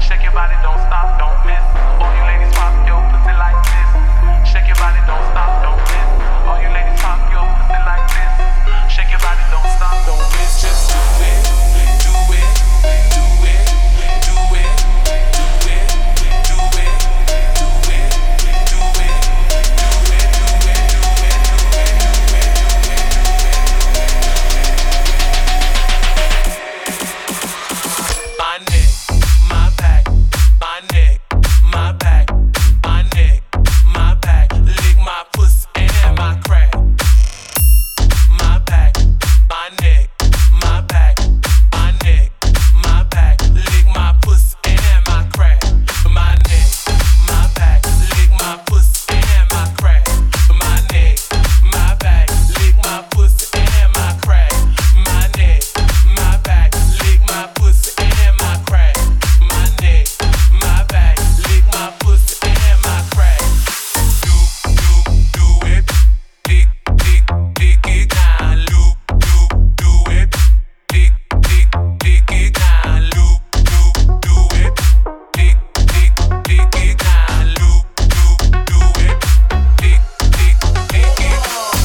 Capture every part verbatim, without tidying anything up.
Shake your body, don't stop, don't miss. All you ladies pop your pussy like this. Shake your body, don't stop, don't miss. All you ladies pop your pussy like this. Shake your body, don't stop, don't miss. Just do it, do it, do it, do it, do it, do it, do it, do it, do it, do it, do it, do it, do it. My neck, my back, my neck, my back, my neck, my back. Lick my pussy and my crack. My back, my neck, my back, my neck, my back. Lick my pussy and my crack. My neck, my back, lick my pussy and my crack. My neck, my back, lick my pussy and my crack. My neck, my back, lick my pussy and my crack. My neck, my back, lick my pussy and my crack. Do, do, do it. Dick, dick, dick it down. Loop, loop, do it. Dick, dick, dick it down. Loop, loop, do it. Dick, dick, dick it down. Loop, loop, do it. Dick, dick, dick it.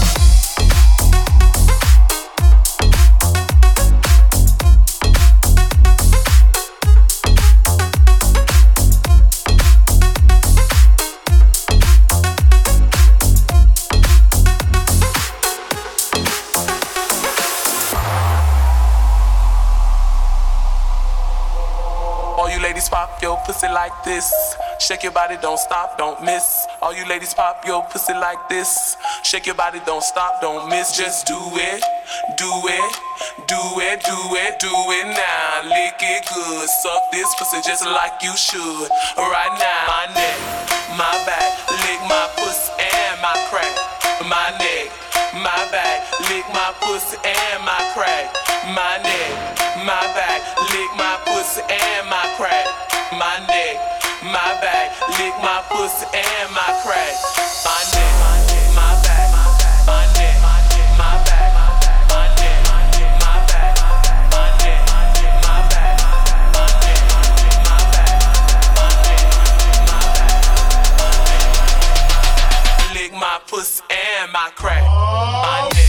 All you ladies pop your pussy like this. Shake your body, don't stop, don't miss. All you ladies pop your pussy like this. Shake your body, don't stop, don't miss. Just do it, do it, do it, do it, do it now. Lick it good, suck this pussy just like you should. Right now, my neck, my back, lick my pussy and my crack. My neck, my back, lick my pussy and my crack. My neck, my back, lick my pussy and my crack. My neck, my back, lick my pussy and my crack. My neck, my back, my neck, my back, my neck, my back, my neck, my back, my neck, my back, my neck, my back, my neck. Lick my pussy and my crack. My neck.